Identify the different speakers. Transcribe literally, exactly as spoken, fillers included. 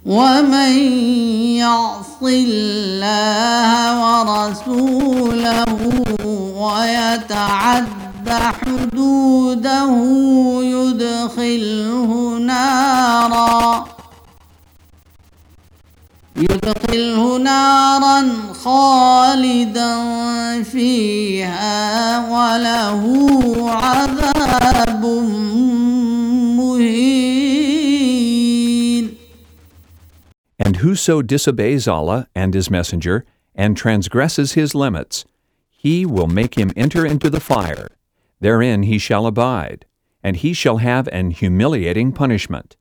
Speaker 1: ومن يعص الله ورسوله ويتعد حدوده يدخله نارا يدخله نارا خالدا فيها وله عذاب مهين.
Speaker 2: And whoso disobeys Allah and His Messenger and transgresses His limits, He will make him enter into the fire. Therein he shall abide, and he shall have an humiliating punishment.